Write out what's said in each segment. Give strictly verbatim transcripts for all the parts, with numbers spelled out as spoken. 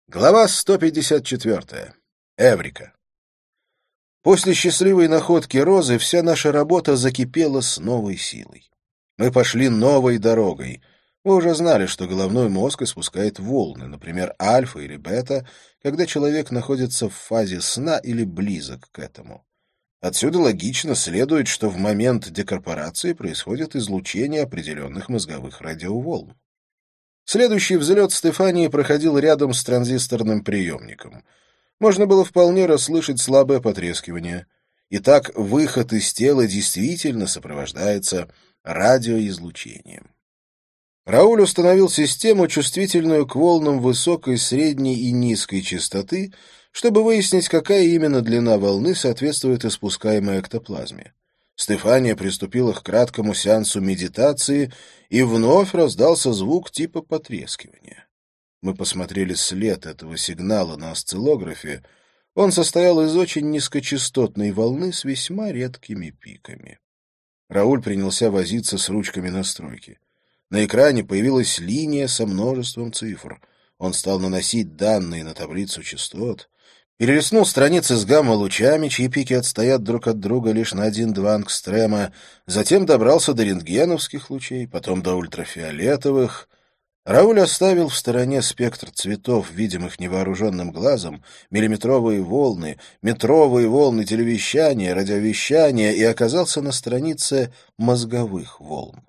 Глава сто пятьдесят четыре. Эврика. После счастливой находки Розы вся наша работа закипела с новой силой. Мы пошли новой дорогой. Вы уже знали, что головной мозг испускает волны, например, альфа или бета, когда человек находится в фазе сна или близок к этому. Отсюда логично следует, что в момент декорпорации происходит излучение определенных мозговых радиоволн. Следующий взлет Стефании проходил рядом с транзисторным приемником. Можно было вполне расслышать слабое потрескивание. Итак, выход из тела действительно сопровождается радиоизлучением. Рауль установил систему, чувствительную к волнам высокой, средней и низкой частоты, чтобы выяснить, какая именно длина волны соответствует испускаемой эктоплазме. Стефания приступила к краткому сеансу медитации, и вновь раздался звук типа потрескивания. Мы посмотрели след этого сигнала на осциллографе. Он состоял из очень низкочастотной волны с весьма редкими пиками. Рауль принялся возиться с ручками настройки. На экране появилась линия со множеством цифр. Он стал наносить данные на таблицу частот, перелистнул страницы с гамма-лучами, чьи пики отстоят друг от друга лишь на один-два ангстрема, затем добрался до рентгеновских лучей, потом до ультрафиолетовых. Рауль оставил в стороне спектр цветов, видимых невооруженным глазом, миллиметровые волны, метровые волны телевещания, радиовещания и оказался на странице мозговых волн.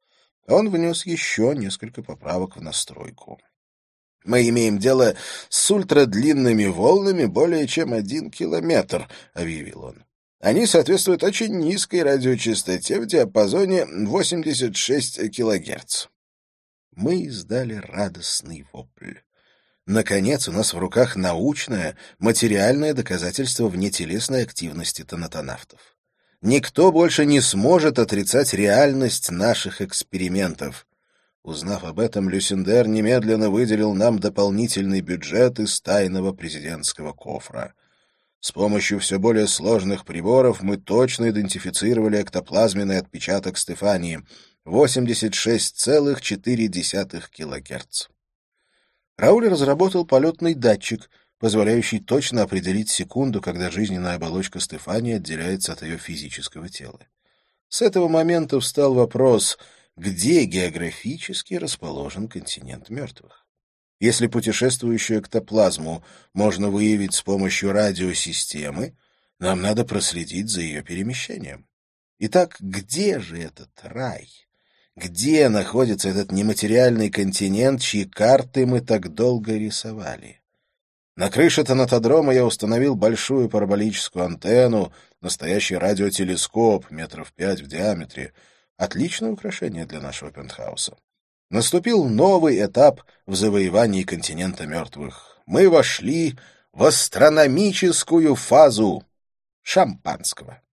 Он внес еще несколько поправок в настройку. «Мы имеем дело с ультрадлинными волнами более чем один километр», — объявил он. «Они соответствуют очень низкой радиочастоте в диапазоне восемьдесят шесть килогерц». Мы издали радостный вопль. Наконец, у нас в руках научное, материальное доказательство внетелесной активности тонатонавтов. Никто больше не сможет отрицать реальность наших экспериментов. Узнав об этом, Люсендер немедленно выделил нам дополнительный бюджет из тайного президентского кофра. С помощью все более сложных приборов мы точно идентифицировали эктоплазменный отпечаток Стефании — восемьдесят шесть целых четыре десятых килогерц. Рауль разработал полетный датчик, позволяющий точно определить секунду, когда жизненная оболочка Стефании отделяется от ее физического тела. С этого момента встал вопрос, где географически расположен континент мертвых. Если путешествующую эктоплазму можно выявить с помощью радиосистемы, нам надо проследить за ее перемещением. Итак, где же этот рай? Где находится этот нематериальный континент, чьи карты мы так долго рисовали? На крыше тонатодрома я установил большую параболическую антенну, настоящий радиотелескоп метров пять в диаметре. Отличное украшение для нашего пентхауса. Наступил новый этап в завоевании континента мертвых. Мы вошли в астрономическую фазу шампанского.